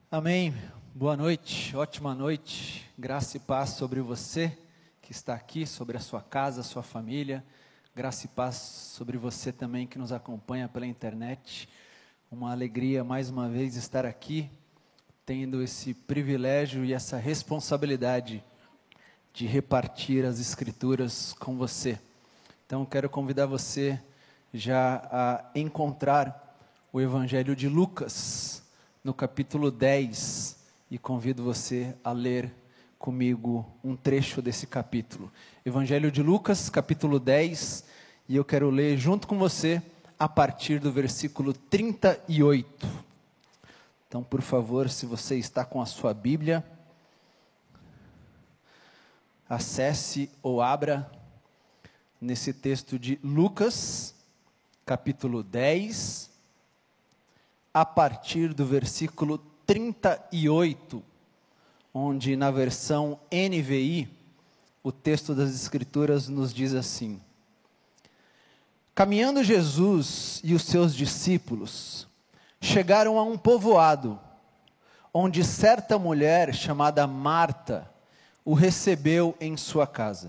Amém. Boa noite, ótima noite. Graça e paz sobre você que está aqui, sobre a sua casa, a sua família. Graça e paz sobre você também que nos acompanha pela internet. Uma alegria mais uma vez estar aqui, tendo esse privilégio e essa responsabilidade de repartir as Escrituras com você. Então quero convidar você já a encontrar o Evangelho de Lucas, no capítulo 10, e convido você a ler comigo um trecho desse capítulo. Evangelho de Lucas, capítulo 10, e eu quero ler junto com você a partir do versículo 38. Então, por favor, se você está com a sua Bíblia, acesse ou abra nesse texto de Lucas, capítulo 10, a partir do versículo 38, onde na versão NVI, o texto das Escrituras nos diz assim: Caminhando Jesus e os seus discípulos, chegaram a um povoado, onde certa mulher chamada Marta o recebeu em sua casa.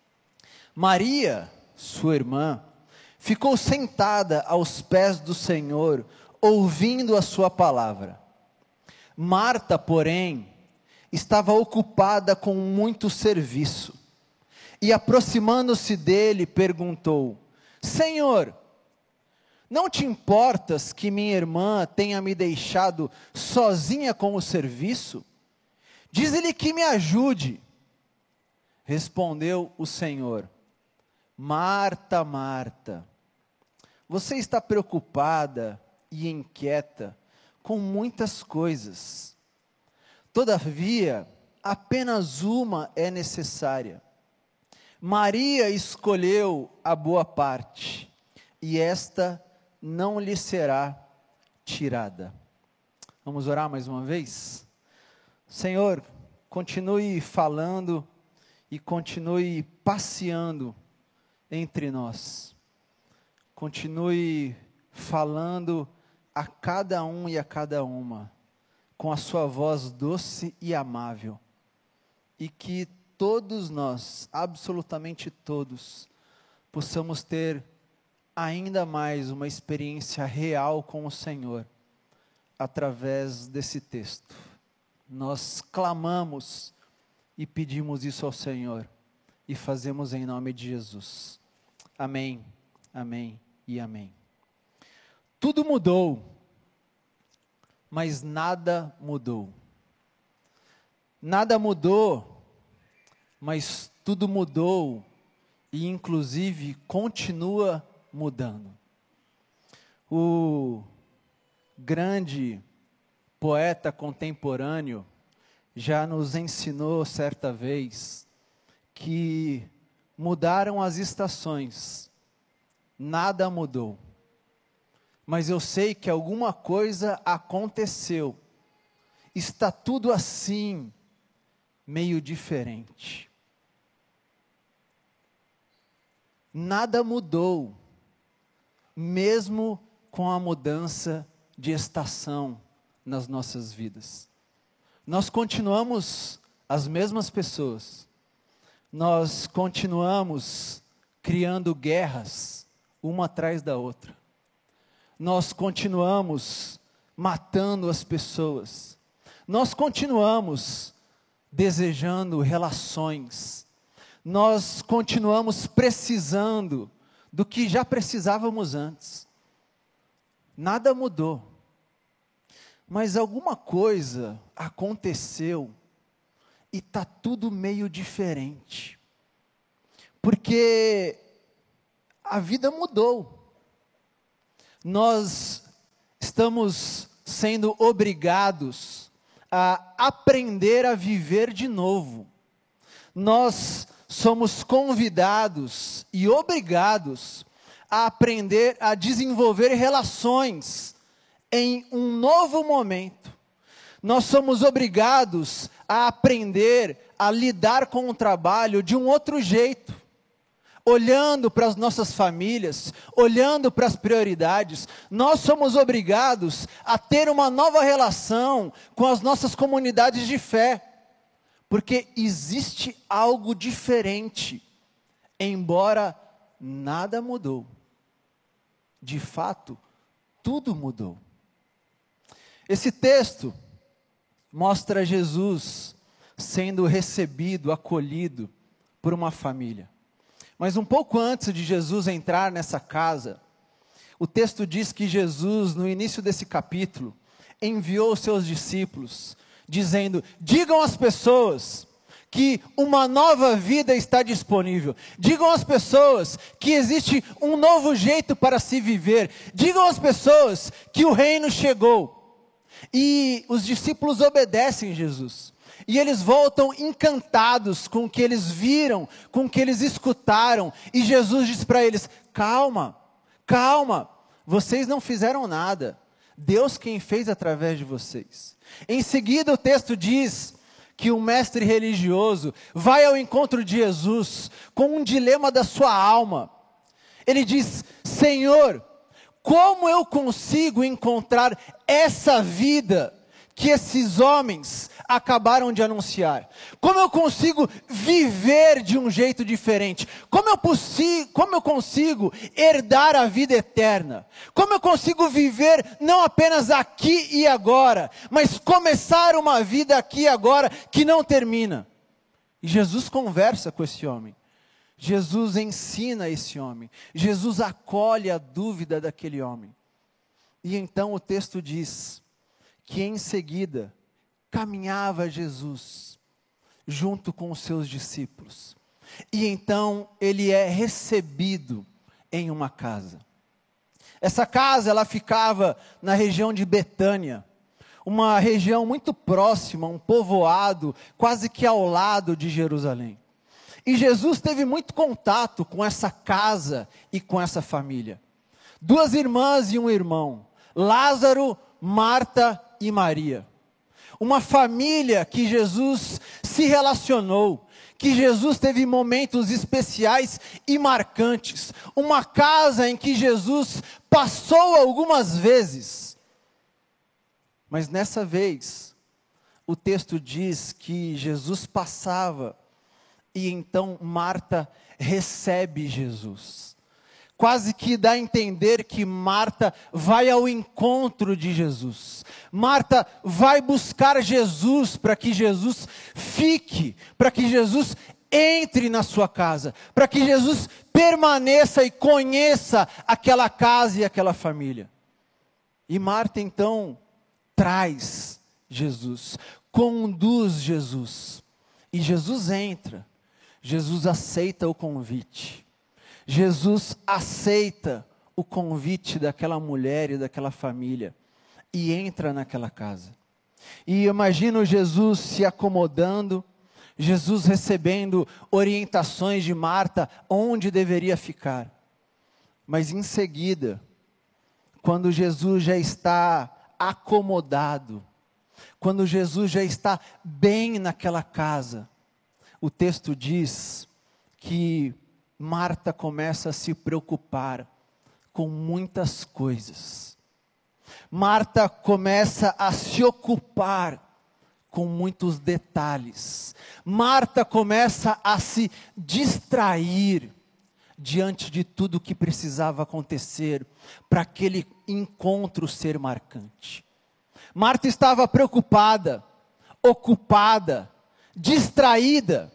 Maria, sua irmã, ficou sentada aos pés do Senhor, ouvindo a sua palavra. Marta, porém, estava ocupada com muito serviço, e aproximando-se dele, perguntou: Senhor, não te importas que minha irmã tenha me deixado sozinha com o serviço? Diz-lhe que me ajude. Respondeu o Senhor: Marta, Marta, você está preocupada e inquieta com muitas coisas. Todavia, apenas uma é necessária. Maria escolheu a boa parte, e esta não lhe será tirada. Vamos orar mais uma vez? Senhor, continue falando e continue passeando entre nós. Continue falando a cada um e a cada uma, com a sua voz doce e amável, e que todos nós, absolutamente todos, possamos ter ainda mais uma experiência real com o Senhor, através desse texto. Nós clamamos e pedimos isso ao Senhor, e fazemos em nome de Jesus. Amém, amém e amém. Tudo mudou, mas nada mudou. Nada mudou, mas tudo mudou, e inclusive continua mudando. O grande poeta contemporâneo já nos ensinou certa vez que mudaram as estações, nada mudou. Mas eu sei que alguma coisa aconteceu. Está tudo assim, meio diferente. Nada mudou, mesmo com a mudança de estação nas nossas vidas. Nós continuamos as mesmas pessoas. Nós continuamos criando guerras, uma atrás da outra. Nós continuamos matando as pessoas. Nós continuamos desejando relações. Nós continuamos precisando do que já precisávamos antes. Nada mudou. Mas alguma coisa aconteceu e está tudo meio diferente. Porque a vida mudou. Nós estamos sendo obrigados a aprender a viver de novo. Nós somos convidados e obrigados a aprender a desenvolver relações em um novo momento. Nós somos obrigados a aprender a lidar com o trabalho de um outro jeito. olhando para as nossas famílias, olhando para as prioridades, nós somos obrigados a ter uma nova relação com as nossas comunidades de fé, porque existe algo diferente, embora nada mudou. De fato, tudo mudou. Esse texto mostra Jesus sendo recebido, acolhido por uma família. Mas um pouco antes de Jesus entrar nessa casa, o texto diz que Jesus, no início desse capítulo, enviou os seus discípulos, dizendo: digam às pessoas que uma nova vida está disponível. Digam às pessoas que existe um novo jeito para se viver. Digam às pessoas que o reino chegou. E os discípulos obedecem Jesus. E eles voltam encantados com o que eles viram, com o que eles escutaram. E Jesus diz para eles: calma, calma, vocês não fizeram nada. Deus quem fez através de vocês. Em seguida o texto diz que um mestre religioso vai ao encontro de Jesus com um dilema da sua alma. Ele diz: Senhor, como eu consigo encontrar essa vida que esses homens acabaram de anunciar? Como eu consigo viver de um jeito diferente? Como eu consigo herdar a vida eterna? Como eu consigo viver não apenas aqui e agora, mas começar uma vida aqui e agora que não termina? E Jesus conversa com esse homem. Jesus ensina esse homem. Jesus acolhe a dúvida daquele homem. E então o texto diz que em seguida caminhava Jesus junto com os seus discípulos. E então ele é recebido em uma casa. Essa casa, ela ficava na região de Betânia, uma região muito próxima, um povoado quase que ao lado de Jerusalém. E Jesus teve muito contato com essa casa e com essa família. 2 irmãs e um irmão, Lázaro, Marta e Maria. Uma família que Jesus se relacionou, que Jesus teve momentos especiais e marcantes. Uma casa em que Jesus passou algumas vezes. Mas nessa vez, o texto diz que Jesus passava e então Marta recebe Jesus. Quase que dá a entender que Marta vai ao encontro de Jesus. Marta vai buscar Jesus para que Jesus fique, para que Jesus entre na sua casa, para que Jesus permaneça e conheça aquela casa e aquela família. E Marta então traz Jesus, conduz Jesus. E Jesus entra, Jesus aceita o convite. Jesus aceita o convite daquela mulher e daquela família e entra naquela casa. E imagino Jesus se acomodando, Jesus recebendo orientações de Marta onde deveria ficar. Mas em seguida, quando Jesus já está acomodado, quando Jesus já está bem naquela casa, o texto diz que Marta começa a se preocupar com muitas coisas. Marta começa a se ocupar com muitos detalhes. Marta começa a se distrair diante de tudo que precisava acontecer para aquele encontro ser marcante. Marta estava preocupada, ocupada, distraída.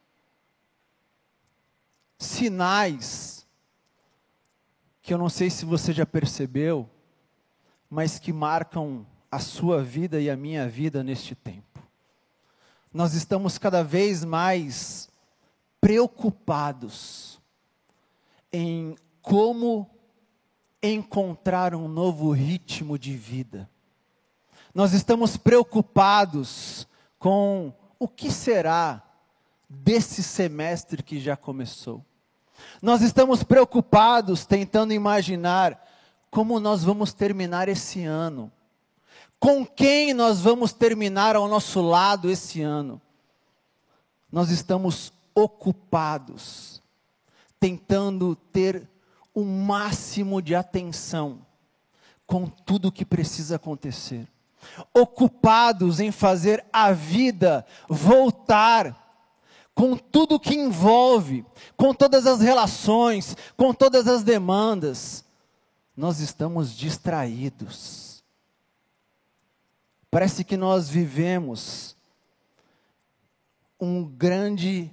Sinais que eu não sei se você já percebeu, mas que marcam a sua vida e a minha vida neste tempo. Nós estamos cada vez mais preocupados em como encontrar um novo ritmo de vida. Nós estamos preocupados com o que será desse semestre que já começou. Nós estamos preocupados tentando imaginar como nós vamos terminar esse ano. Com quem nós vamos terminar ao nosso lado esse ano. Nós estamos ocupados, tentando ter o máximo de atenção com tudo o que precisa acontecer, ocupados em fazer a vida voltar, com tudo que envolve, com todas as relações, com todas as demandas, nós estamos distraídos. Parece que nós vivemos um grande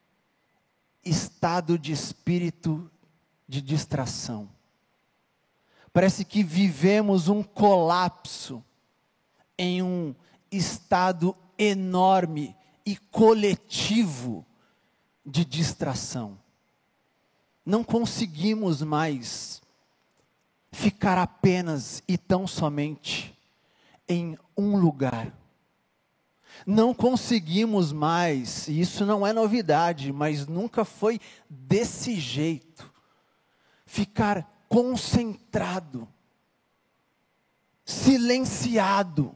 estado de espírito de distração. Parece que vivemos um colapso em um estado enorme e coletivo de distração. Não conseguimos mais ficar apenas e tão somente em um lugar. Não conseguimos mais, e isso não é novidade, mas nunca foi desse jeito, ficar concentrado, silenciado.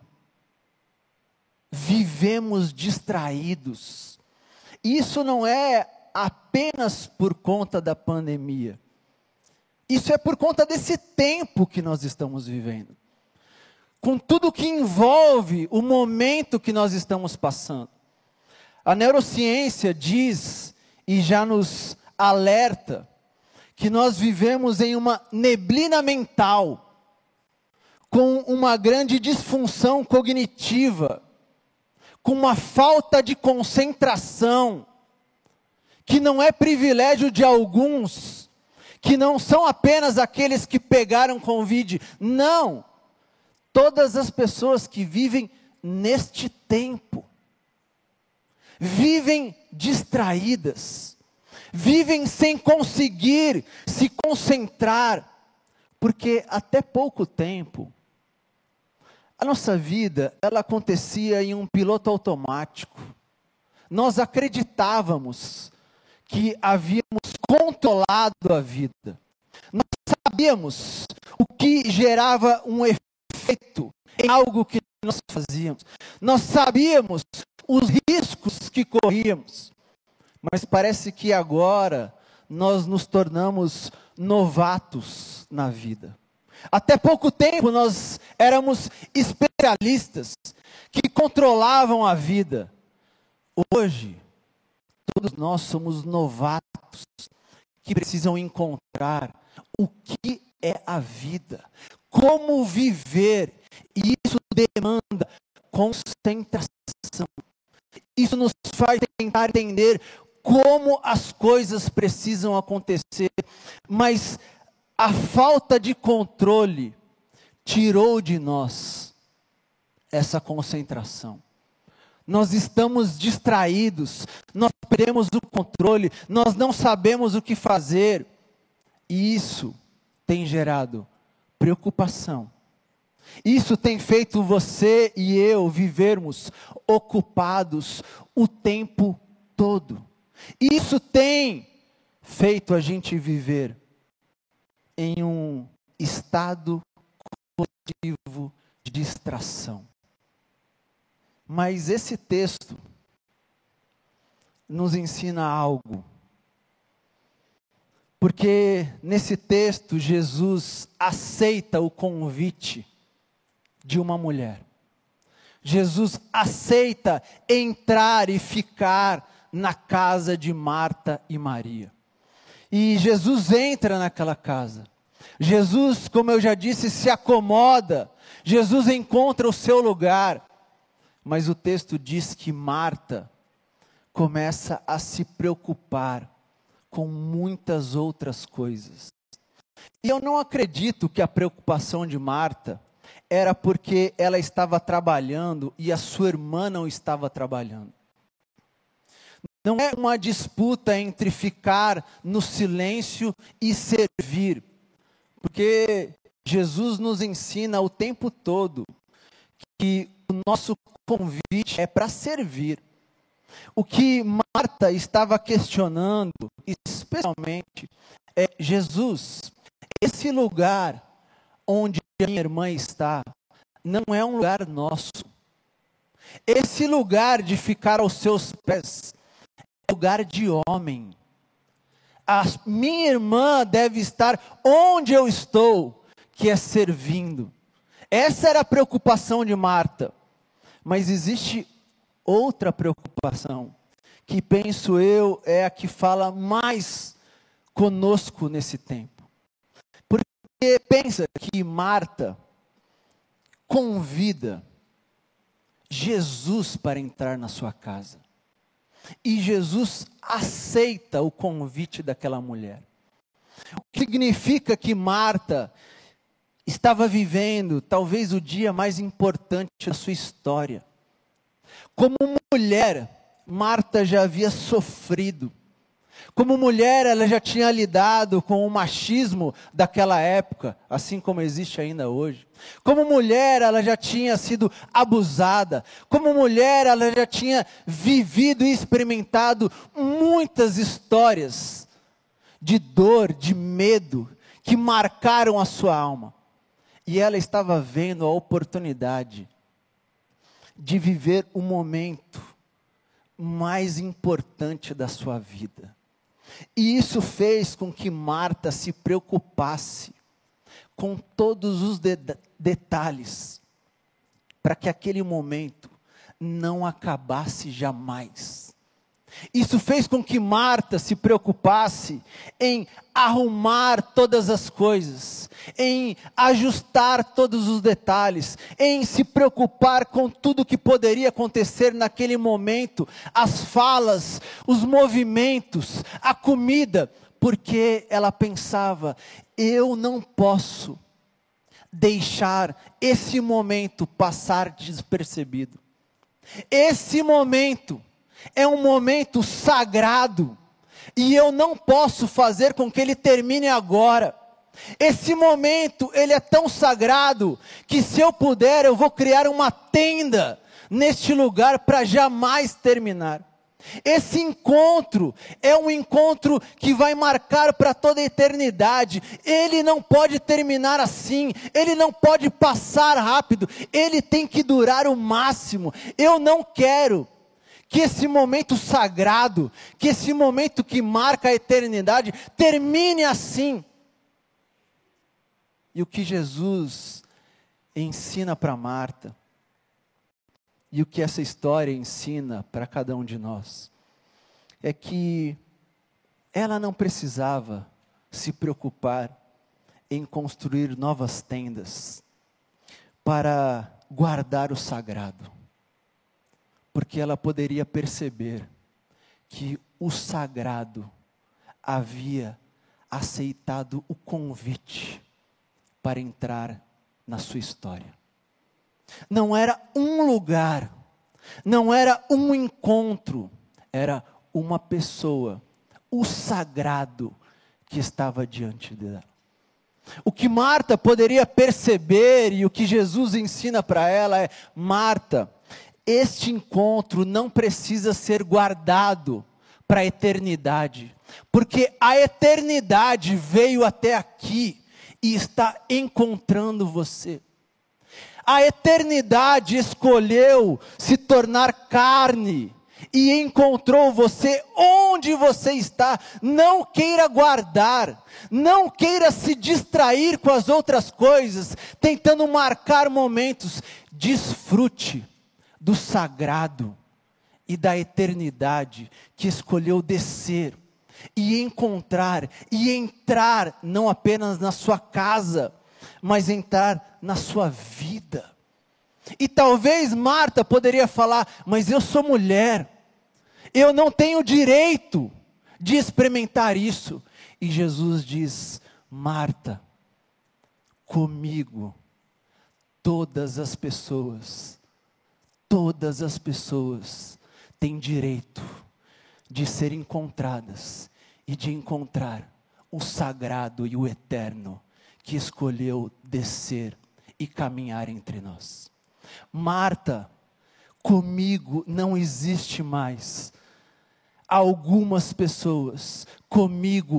Vivemos distraídos. Isso não é apenas por conta da pandemia. Isso é por conta desse tempo que nós estamos vivendo. Com tudo que envolve o momento que nós estamos passando. A neurociência diz e já nos alerta que nós vivemos em uma neblina mental, com uma grande disfunção cognitiva, com uma falta de concentração, que não é privilégio de alguns, que não são apenas aqueles que pegaram Covid, não, todas as pessoas que vivem neste tempo, vivem distraídas, vivem sem conseguir se concentrar, porque até pouco tempo, a nossa vida, ela acontecia em um piloto automático. Nós acreditávamos que havíamos controlado a vida. Nós sabíamos o que gerava um efeito em algo que nós fazíamos. Nós sabíamos os riscos que corríamos. Mas parece que agora nós nos tornamos novatos na vida. Até pouco tempo nós éramos especialistas que controlavam a vida. Hoje, todos nós somos novatos que precisam encontrar o que é a vida, como viver, e isso demanda concentração. Isso nos faz tentar entender como as coisas precisam acontecer, mas a falta de controle tirou de nós essa concentração. Nós estamos distraídos, nós perdemos o controle, nós não sabemos o que fazer. E isso tem gerado preocupação. Isso tem feito você e eu vivermos ocupados o tempo todo. Isso tem feito a gente viver em um estado coletivo de distração. Mas esse texto nos ensina algo. Porque nesse texto Jesus aceita o convite de uma mulher. Jesus aceita entrar e ficar na casa de Marta e Maria. E Jesus entra naquela casa. Jesus, como eu já disse, se acomoda. Jesus encontra o seu lugar. Mas o texto diz que Marta começa a se preocupar com muitas outras coisas. E eu não acredito que a preocupação de Marta era porque ela estava trabalhando e a sua irmã não estava trabalhando. Não é uma disputa entre ficar no silêncio e servir, porque Jesus nos ensina o tempo todo que o nosso convite é para servir. O que Marta estava questionando, especialmente, é: Jesus, esse lugar onde a minha irmã está, não é um lugar nosso. Esse lugar de ficar aos seus pés é lugar de homem. a minha irmã deve estar onde eu estou, que é servindo. Essa era a preocupação de Marta. Mas existe outra preocupação, que penso eu é a que fala mais conosco nesse tempo. Porque pensa que Marta convida Jesus para entrar na sua casa. E Jesus aceita o convite daquela mulher. O que significa que Marta estava vivendo talvez o dia mais importante da sua história. Como mulher, Marta já havia sofrido. Como mulher, ela já tinha lidado com o machismo daquela época, assim como existe ainda hoje. Como mulher, ela já tinha sido abusada. Como mulher, ela já tinha vivido e experimentado muitas histórias de dor, de medo, que marcaram a sua alma. E ela estava vendo a oportunidade de viver o momento mais importante da sua vida. E isso fez com que Marta se preocupasse com todos os detalhes, para que aquele momento não acabasse jamais. Isso fez com que Marta se preocupasse em arrumar todas as coisas, em ajustar todos os detalhes, em se preocupar com tudo que poderia acontecer naquele momento, as falas, os movimentos, a comida, porque ela pensava, eu não posso deixar esse momento passar despercebido. Esse momento é um momento sagrado, e eu não posso fazer com que ele termine agora. Esse momento, ele é tão sagrado, que se eu puder, eu vou criar uma tenda neste lugar para jamais terminar. Esse encontro é um encontro que vai marcar para toda a eternidade. Ele não pode terminar assim, ele não pode passar rápido, ele tem que durar o máximo. Eu não quero que esse momento sagrado, que esse momento que marca a eternidade, termine assim. E o que Jesus ensina para Marta, e o que essa história ensina para cada um de nós, é que ela não precisava se preocupar em construir novas tendas para guardar o sagrado. Porque ela poderia perceber que o sagrado havia aceitado o convite para entrar na sua história. Não era um lugar, não era um encontro, era uma pessoa, o sagrado que estava diante dela. O que Marta poderia perceber e o que Jesus ensina para ela é: Marta, este encontro não precisa ser guardado para a eternidade, porque a eternidade veio até aqui e está encontrando você. A eternidade escolheu se tornar carne e encontrou você onde você está. Não queira guardar, não queira se distrair com as outras coisas, tentando marcar momentos. Desfrute do sagrado e da eternidade que escolheu descer e encontrar e entrar não apenas na sua casa, mas entrar na sua vida. E talvez Marta poderia falar: mas eu sou mulher, eu não tenho direito de experimentar isso. E Jesus diz: Marta, comigo todas as pessoas têm direito de ser encontradas e de encontrar o sagrado e o eterno que escolheu descer e caminhar entre nós. Marta, comigo não existe mais algumas pessoas, comigo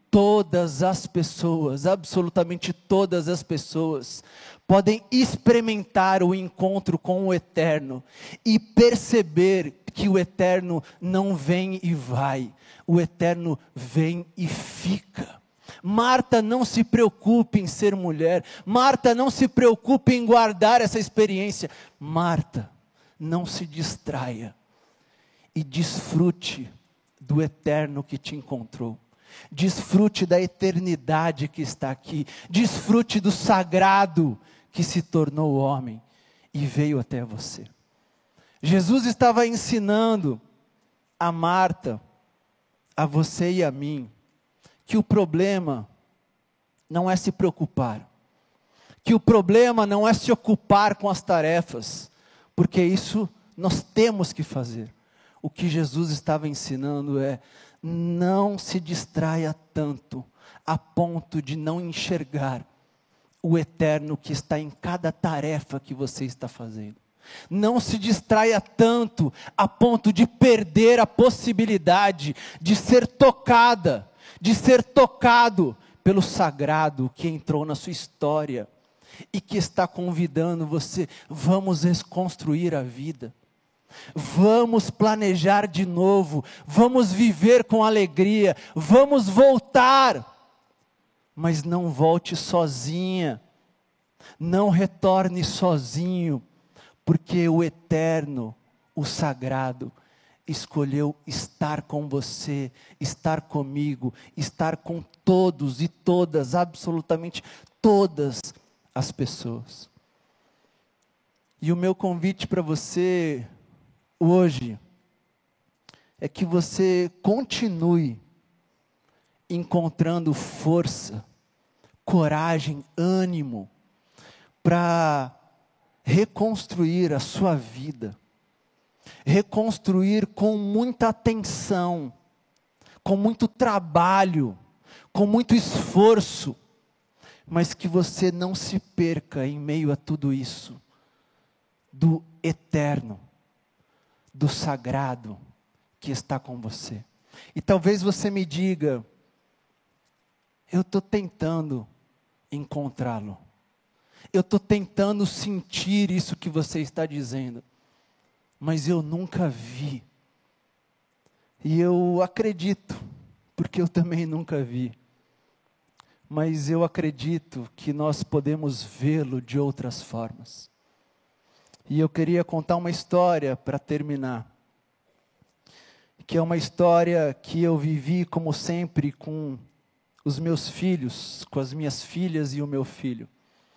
todas as pessoas, absolutamente todas as pessoas, podem experimentar o encontro com o Eterno e perceber que o Eterno não vem e vai, o Eterno vem e fica. Marta, não se preocupe em ser mulher. Marta, não se preocupe em guardar essa experiência. Marta, não se distraia e desfrute do Eterno que te encontrou. Desfrute da eternidade que está aqui. Desfrute do sagrado que se tornou homem e veio até você. Jesus estava ensinando a Marta, a você e a mim, que o problema não é se preocupar, que o problema não é se ocupar com as tarefas, porque isso nós temos que fazer. O que Jesus estava ensinando é: não se distraia tanto, a ponto de não enxergar o Eterno que está em cada tarefa que você está fazendo. Não se distraia tanto, a ponto de perder a possibilidade de ser tocada, de ser tocado pelo sagrado que entrou na sua história e que está convidando você. Vamos reconstruir a vida, vamos planejar de novo, vamos viver com alegria, vamos voltar, mas não volte sozinha, não retorne sozinho, porque o Eterno, o sagrado, escolheu estar com você, estar comigo, estar com todos e todas, absolutamente todas as pessoas. E o meu convite para você hoje é que você continue encontrando força, coragem, ânimo para reconstruir a sua vida. Reconstruir com muita atenção, com muito trabalho, com muito esforço, mas que você não se perca em meio a tudo isso, do eterno, do sagrado que está com você. E talvez você me diga: eu estou tentando encontrá-lo, eu estou tentando sentir isso que você está dizendo, mas eu nunca vi. E eu acredito, porque eu também nunca vi. Mas eu acredito que nós podemos vê-lo de outras formas. E eu queria contar uma história para terminar. Que é uma história que eu vivi, como sempre, com os meus filhos, com as minhas filhas e o meu filho.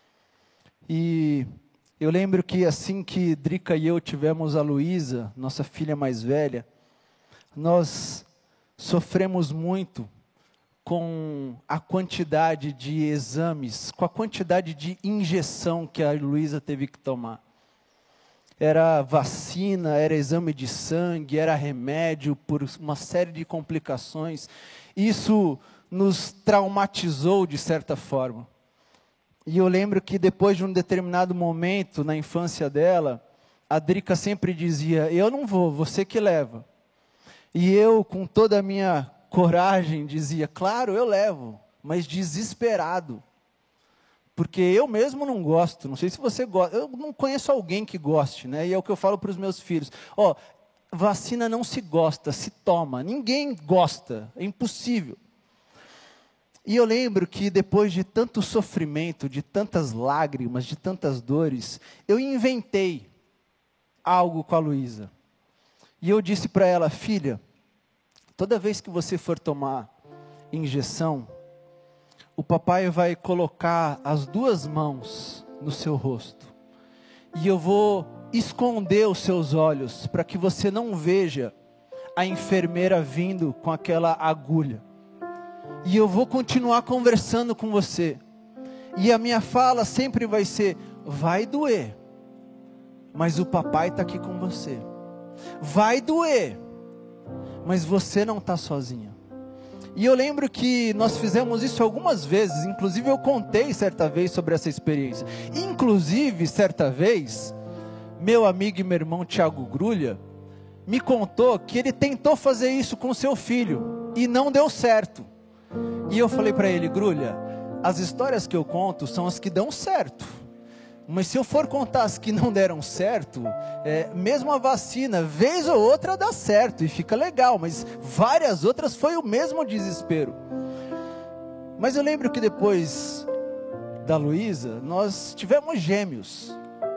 E eu lembro que assim que Drica e eu tivemos a Luísa, nossa filha mais velha, nós sofremos muito com a quantidade de exames, com a quantidade de injeção que a Luísa teve que tomar. Era vacina, era exame de sangue, era remédio por uma série de complicações. Isso nos traumatizou de certa forma. E eu lembro que depois de um determinado momento na infância dela, a Drica sempre dizia: eu não vou, você que leva. E eu, com toda a minha coragem, dizia: claro, eu levo, mas desesperado. Porque eu mesmo não gosto, não sei se você gosta, eu não conheço alguém que goste, né? E é o que eu falo para os meus filhos: ó, vacina não se gosta, se toma, ninguém gosta, é impossível. E eu lembro que depois de tanto sofrimento, de tantas lágrimas, de tantas dores, eu inventei algo com a Luísa. E eu disse para ela: filha, toda vez que você for tomar injeção, o papai vai colocar as duas mãos no seu rosto. E eu vou esconder os seus olhos, para que você não veja a enfermeira vindo com aquela agulha. E eu vou continuar conversando com você. E a minha fala sempre vai ser: vai doer, mas o papai está aqui com você. Vai doer, mas você não está sozinha. E eu lembro que nós fizemos isso algumas vezes. Inclusive eu contei certa vez sobre essa experiência. Inclusive certa vez, meu amigo e meu irmão Tiago Grulha me contou que ele tentou fazer isso com seu filho e não deu certo. E eu falei para ele: Grulha, as histórias que eu conto são as que dão certo. Mas se eu for contar as que não deram certo, mesmo a vacina, vez ou outra dá certo e fica legal, mas várias outras foi o mesmo desespero. Mas eu lembro que depois da Luísa, nós tivemos gêmeos.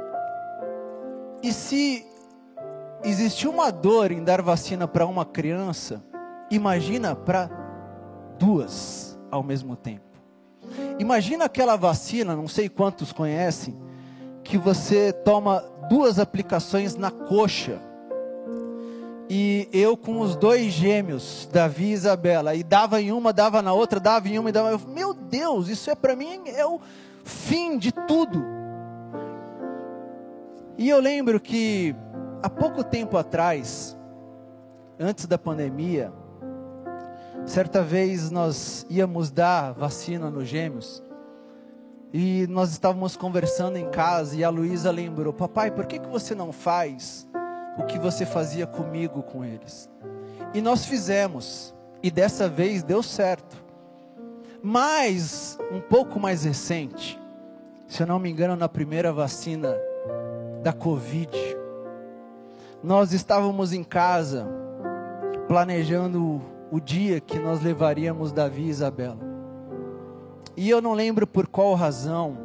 E se existiu uma dor em dar vacina para uma criança, imagina para duas ao mesmo tempo. Imagina aquela vacina, não sei quantos conhecem, que você toma 2 aplicações na coxa. E eu com os 2 gêmeos, Davi e Isabela, e dava em uma, dava na outra, dava em uma e dava. Eu, meu Deus, isso para mim é o fim de tudo. E eu lembro que há pouco tempo atrás, antes da pandemia, certa vez nós íamos dar vacina nos gêmeos, e nós estávamos conversando em casa, e a Luísa lembrou: papai, por que você não faz o que você fazia comigo com eles? E nós fizemos, e dessa vez deu certo. Mas, um pouco mais recente, se eu não me engano, na primeira vacina da Covid, nós estávamos em casa, planejando o dia que nós levaríamos Davi e Isabela. E eu não lembro por qual razão,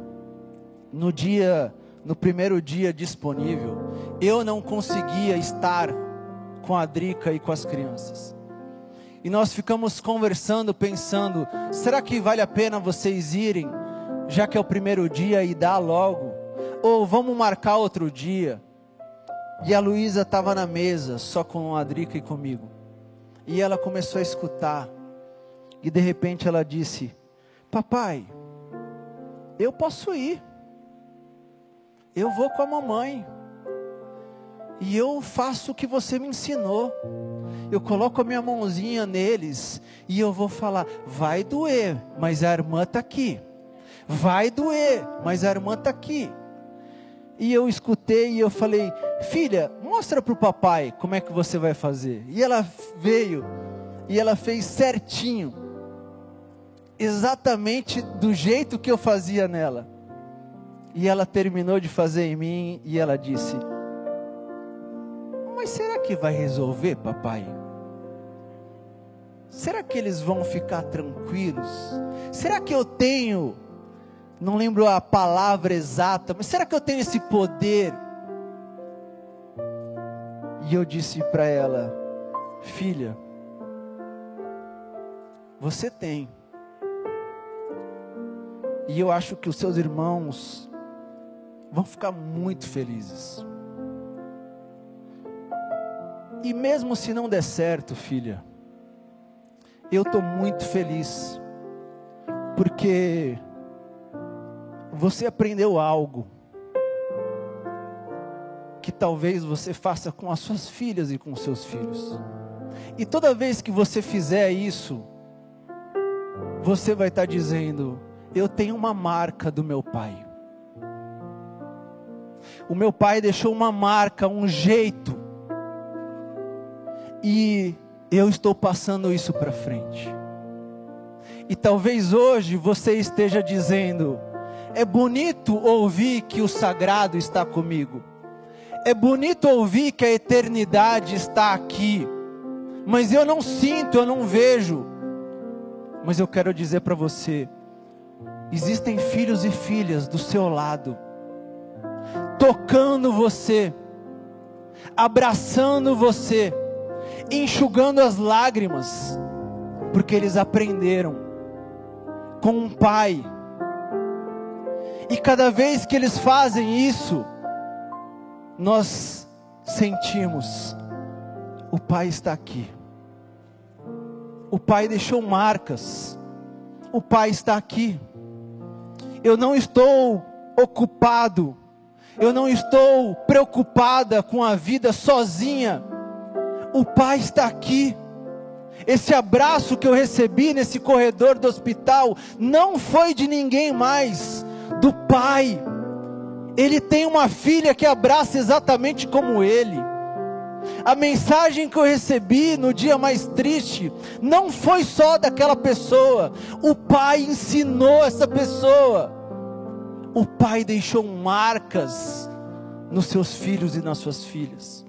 no primeiro dia disponível, eu não conseguia estar com a Drica e com as crianças. E nós ficamos conversando, pensando: será que vale a pena vocês irem, já que é o primeiro dia, e dar logo? Ou vamos marcar outro dia? E a Luísa estava na mesa, só com a Drica e comigo. E ela começou a escutar. E de repente ela disse: papai, eu posso ir. Eu vou com a mamãe. E eu faço o que você me ensinou. Eu coloco a minha mãozinha neles e eu vou falar: vai doer, mas a irmã está aqui. Vai doer, mas a irmã está aqui. E eu escutei e eu falei: filha, mostra para o papai como é que você vai fazer. E ela veio e ela fez certinho, exatamente do jeito que eu fazia nela. E ela terminou de fazer em mim e ela disse: mas será que vai resolver, papai? Será que eles vão ficar tranquilos? Será que eu tenho, não lembro a palavra exata, mas será que eu tenho esse poder? E eu disse para ela: filha, você tem. E eu acho que os seus irmãos vão ficar muito felizes. E mesmo se não der certo, filha, eu estou muito feliz, porque você aprendeu algo que talvez você faça com as suas filhas e com os seus filhos. E toda vez que você fizer isso, você vai estar dizendo: eu tenho uma marca do meu pai. O meu pai deixou uma marca, um jeito, e eu estou passando isso para frente. E talvez hoje você esteja dizendo: é bonito ouvir que o sagrado está comigo. É bonito ouvir que a eternidade está aqui. Mas eu não sinto, eu não vejo. Mas eu quero dizer para você: existem filhos e filhas do seu lado, tocando você, abraçando você, enxugando as lágrimas, porque eles aprenderam com um pai. E cada vez que eles fazem isso, nós sentimos: o pai está aqui. O pai deixou marcas. O pai está aqui. Eu não estou ocupado. Eu não estou preocupada com a vida sozinha. O pai está aqui. Esse abraço que eu recebi nesse corredor do hospital não foi de ninguém mais, do pai. Ele tem uma filha que abraça exatamente como ele. A mensagem que eu recebi no dia mais triste não foi só daquela pessoa. O Pai ensinou essa pessoa. O Pai deixou marcas nos seus filhos e nas suas filhas.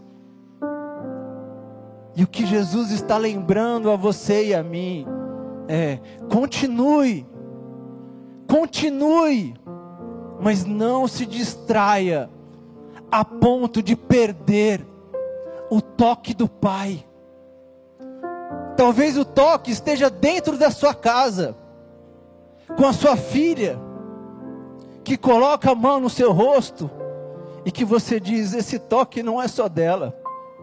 E o que Jesus está lembrando a você e a mim é: continue, mas não se distraia a ponto de perder o toque do Pai. Talvez o toque esteja dentro da sua casa, com a sua filha, que coloca a mão no seu rosto, e que você diz: esse toque não é só dela.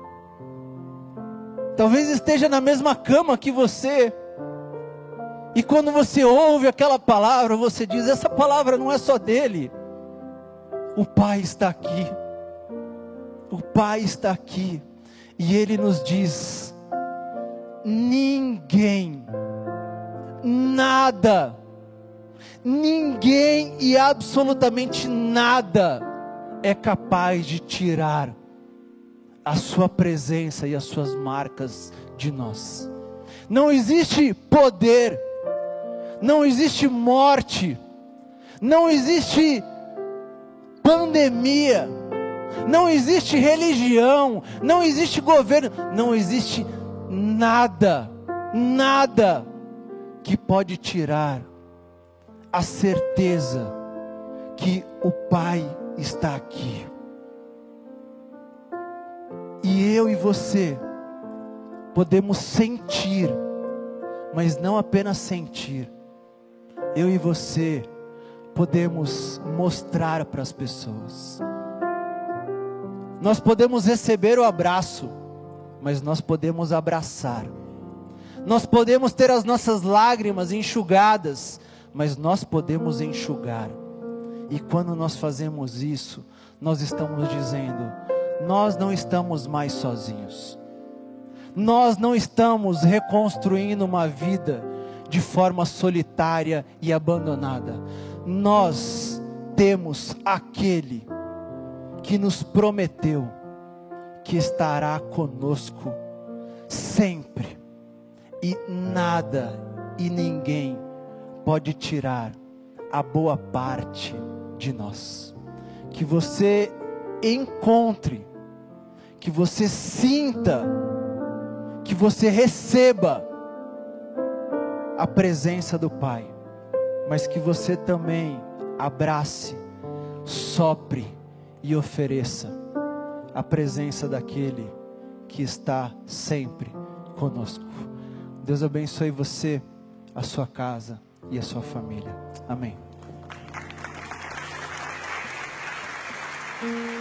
Talvez esteja na mesma cama que você, e quando você ouve aquela palavra, você diz: essa palavra não é só dele. O Pai está aqui. O Pai está aqui. E Ele nos diz: ninguém, nada, ninguém e absolutamente nada é capaz de tirar a sua presença e as suas marcas de nós. Não existe poder, não existe morte, não existe pandemia, não existe religião, não existe governo, não existe nada, nada que pode tirar a certeza que o Pai está aqui. E eu e você podemos sentir, mas não apenas sentir. Eu e você podemos mostrar para as pessoas. Nós podemos receber o abraço, mas nós podemos abraçar. Nós podemos ter as nossas lágrimas enxugadas, mas nós podemos enxugar. E quando nós fazemos isso, nós estamos dizendo: nós não estamos mais sozinhos. Nós não estamos reconstruindo uma vida de forma solitária e abandonada. Nós temos aquele que nos prometeu que estará conosco sempre. E nada e ninguém pode tirar a boa parte de nós. Que você encontre, que você sinta, que você receba a presença do Pai, mas que você também abrace, sopre e ofereça a presença daquele que está sempre conosco. Deus abençoe você, a sua casa e a sua família. Amém.